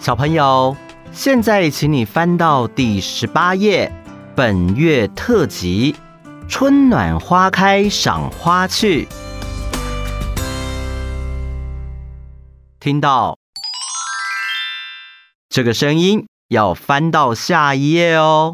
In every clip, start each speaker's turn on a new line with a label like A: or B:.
A: 小朋友，现在请你翻到第18页，本月特辑《春暖花开赏花去》。听到这个声音，要翻到下一页哦。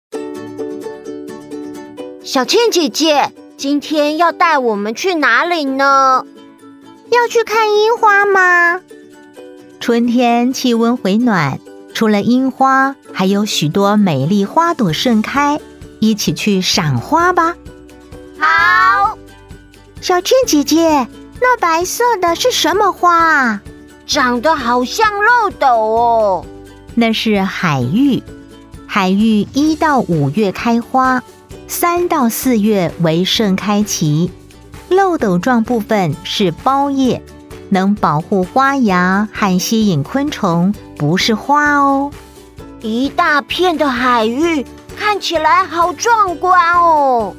B: 小倩姐姐，今天要带我们去哪里呢？
C: 要去看樱花吗？春天气温回暖，除了樱花，还有许多美丽花朵盛开，一起去赏花吧。
B: 好。
C: 小倩姐姐，那白色的是什么花啊？
B: 长得好像漏斗哦。
C: 那是海芋。海芋1到5月开花，3到4月为盛开期。漏斗状部分是苞叶，能保护花芽和吸引昆虫，不是花哦。
B: 一大片的海芋，看起来好壮观哦。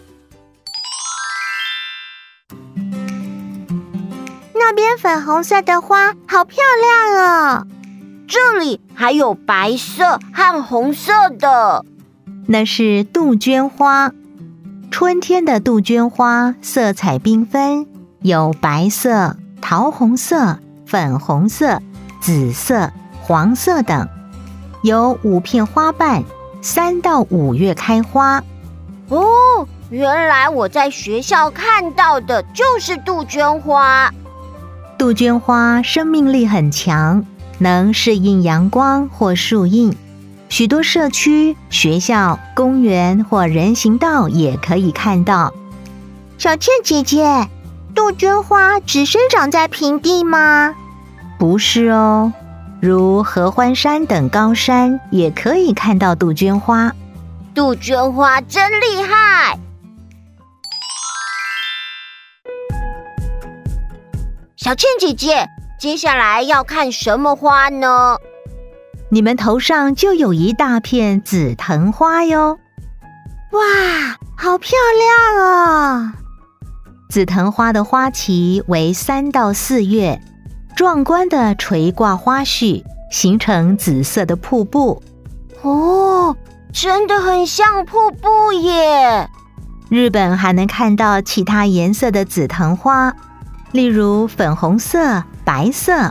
C: 那边粉红色的花好漂亮哦。
B: 这里还有白色和红色的，
C: 那是杜鹃花。春天的杜鹃花色彩缤纷，有白色、桃红色、粉红色、紫色、黄色等，有5片花瓣，3到5月开花。
B: 哦，原来我在学校看到的就是杜鹃花。
C: 杜鹃花生命力很强，能适应阳光或树荫。许多社区、学校、公园或人行道也可以看到。小倩姐姐，杜鹃花只生长在平地吗？不是哦，如合欢山等高山也可以看到杜鹃花。
B: 杜鹃花真厉害！小倩姐姐，接下来要看什么花呢？
C: 你们头上就有一大片紫藤花哟。哇，好漂亮哦！紫藤花的花期为3到4月，壮观的垂挂花序，形成紫色的瀑布。
B: 哦，真的很像瀑布耶！
C: 日本还能看到其他颜色的紫藤花，例如粉红色、白色。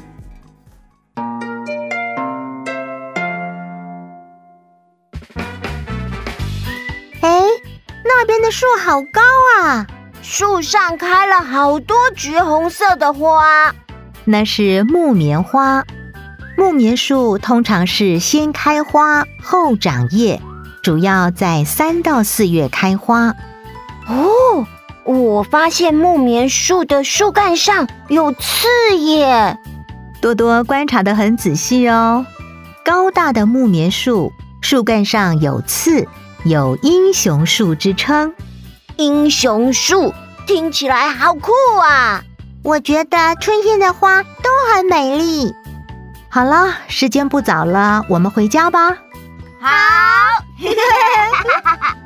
C: 那边的树好高啊，
B: 树上开了好多橘红色的花。
C: 那是木棉花。木棉树通常是先开花后长叶，主要在3到4月开花。
B: 哦，我发现木棉树的树干上有刺耶。
C: 多多观察得很仔细哦。高大的木棉树，树干上有刺，有英雄树之称。
B: 英雄树听起来好酷啊！
C: 我觉得春天的花都很美丽。好了，时间不早了，我们回家吧。
B: 好。